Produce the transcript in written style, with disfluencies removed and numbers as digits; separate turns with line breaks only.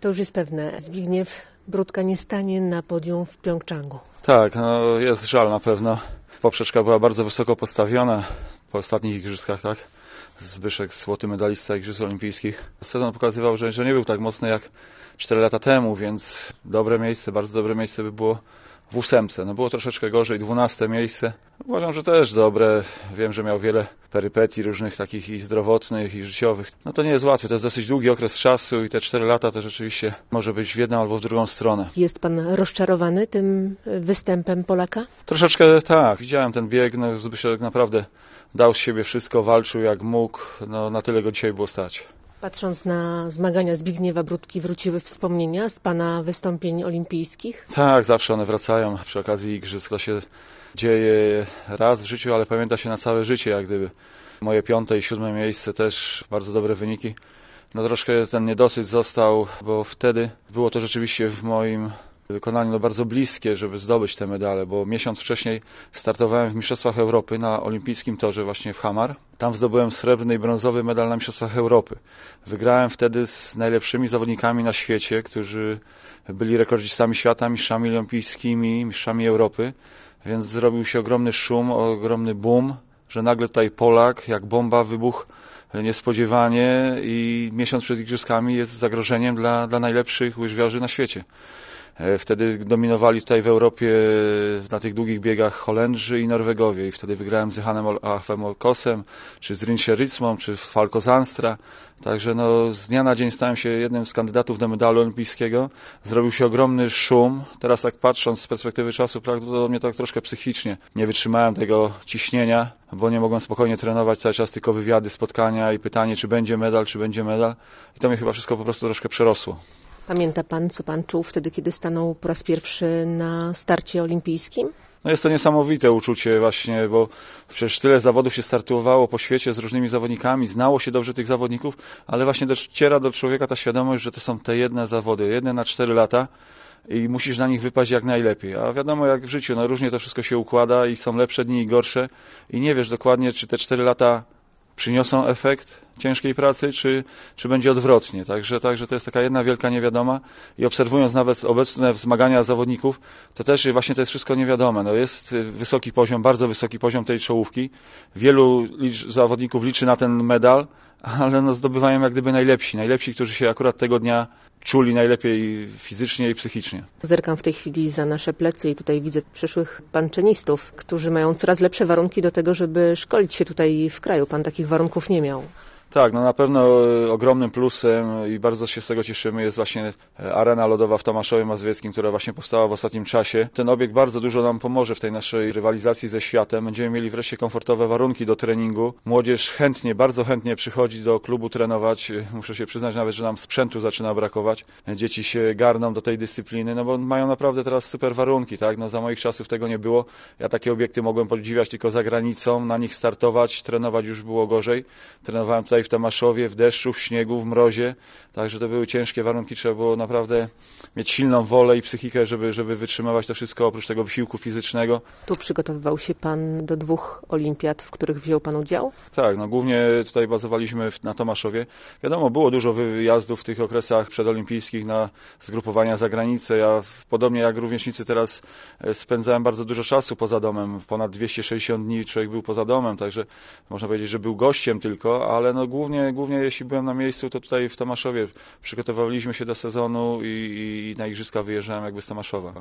To już jest pewne. Zbigniew Bródka nie stanie na podium w Pjongczangu.
Tak, no jest żal na pewno. Poprzeczka była bardzo wysoko postawiona po ostatnich igrzyskach, tak? Zbyszek, złoty medalista Igrzysk Olimpijskich. Sezon pokazywał, że nie był tak mocny jak 4 lata temu, więc dobre miejsce, bardzo dobre miejsce by było w 8. No było troszeczkę gorzej, 12 miejsce. Uważam, że też dobre. Wiem, że miał wiele perypetii różnych takich i zdrowotnych, i życiowych. No to nie jest łatwe, to jest dosyć długi okres czasu i te 4 lata to rzeczywiście może być w jedną albo w drugą stronę.
Jest pan rozczarowany tym występem Polaka?
Troszeczkę tak, widziałem ten bieg, no Zbyszek naprawdę dał z siebie wszystko, walczył jak mógł, no na tyle go dzisiaj było stać.
Patrząc na zmagania Zbigniewa Bródki, wróciły wspomnienia z pana wystąpień olimpijskich?
Tak, zawsze one wracają przy okazji igrzysk. To się dzieje raz w życiu, ale pamięta się na całe życie, jak gdyby. Moje 5. i 7. miejsce też bardzo dobre wyniki. No troszkę ten niedosyt został, bo wtedy było to rzeczywiście w moim wykonaniu bardzo bliskie, żeby zdobyć te medale, bo miesiąc wcześniej startowałem w Mistrzostwach Europy na olimpijskim torze właśnie w Hamar. Tam zdobyłem srebrny i brązowy medal na Mistrzostwach Europy. Wygrałem wtedy z najlepszymi zawodnikami na świecie, którzy byli rekordzistami świata, mistrzami olimpijskimi, mistrzami Europy, więc zrobił się ogromny szum, ogromny boom, że nagle tutaj Polak jak bomba wybuchł niespodziewanie i miesiąc przed igrzyskami jest zagrożeniem dla najlepszych łyżwiarzy na świecie. Wtedy dominowali tutaj w Europie na tych długich biegach Holendrzy i Norwegowie i wtedy wygrałem z Johanem Afemolkosem, czy z Rinche-Ritsmą, czy z Falco Zanstra. Także no, z dnia na dzień stałem się jednym z kandydatów do medalu olimpijskiego. Zrobił się ogromny szum. Teraz tak patrząc z perspektywy czasu, prawdopodobnie tak troszkę psychicznie nie wytrzymałem tego ciśnienia, bo nie mogłem spokojnie trenować cały czas, tylko wywiady, spotkania i pytanie, czy będzie medal, czy będzie medal. I to mnie chyba wszystko po prostu troszkę przerosło.
Pamięta pan, co pan czuł wtedy, kiedy stanął po raz pierwszy na starcie olimpijskim?
No jest to niesamowite uczucie właśnie, bo przecież tyle zawodów się startowało po świecie z różnymi zawodnikami, znało się dobrze tych zawodników, ale właśnie dociera do człowieka ta świadomość, że to są te jedne zawody, jedne na 4 lata i musisz na nich wypaść jak najlepiej. A wiadomo jak w życiu, no różnie to wszystko się układa i są lepsze dni i gorsze i nie wiesz dokładnie, czy te 4 lata przyniosą efekt ciężkiej pracy, czy będzie odwrotnie. Także to jest taka jedna wielka niewiadoma i obserwując nawet obecne wzmagania zawodników, to też właśnie to jest wszystko niewiadome. No jest wysoki poziom, bardzo wysoki poziom tej czołówki. Wielu zawodników liczy na ten medal, ale no zdobywają jak gdyby najlepsi, którzy się akurat tego dnia czuli najlepiej fizycznie i psychicznie.
Zerkam w tej chwili za nasze plecy i tutaj widzę przyszłych panczenistów, którzy mają coraz lepsze warunki do tego, żeby szkolić się tutaj w kraju. Pan takich warunków nie miał.
Tak, no na pewno ogromnym plusem i bardzo się z tego cieszymy jest właśnie arena lodowa w Tomaszowie Mazowieckim, która właśnie powstała w ostatnim czasie. Ten obiekt bardzo dużo nam pomoże w tej naszej rywalizacji ze światem. Będziemy mieli wreszcie komfortowe warunki do treningu. Młodzież bardzo chętnie przychodzi do klubu trenować. Muszę się przyznać nawet, że nam sprzętu zaczyna brakować. Dzieci się garną do tej dyscypliny, no bo mają naprawdę teraz super warunki, tak? No za moich czasów tego nie było. Ja takie obiekty mogłem podziwiać tylko za granicą, na nich startować, trenować już było gorzej. Trenowałem tutaj w Tomaszowie, w deszczu, w śniegu, w mrozie, także to były ciężkie warunki, trzeba było naprawdę mieć silną wolę i psychikę, żeby wytrzymywać to wszystko oprócz tego wysiłku fizycznego.
Tu przygotowywał się pan do 2 olimpiad, w których wziął pan udział?
Tak, no głównie tutaj bazowaliśmy na Tomaszowie. Wiadomo, było dużo wyjazdów w tych okresach przedolimpijskich na zgrupowania za granicę. Ja podobnie jak rówieśnicy teraz spędzałem bardzo dużo czasu poza domem, ponad 260 dni człowiek był poza domem, także można powiedzieć, że był gościem tylko, ale no głównie jeśli byłem na miejscu, to tutaj w Tomaszowie przygotowywaliśmy się do sezonu i na igrzyska wyjeżdżałem jakby z Tomaszowa.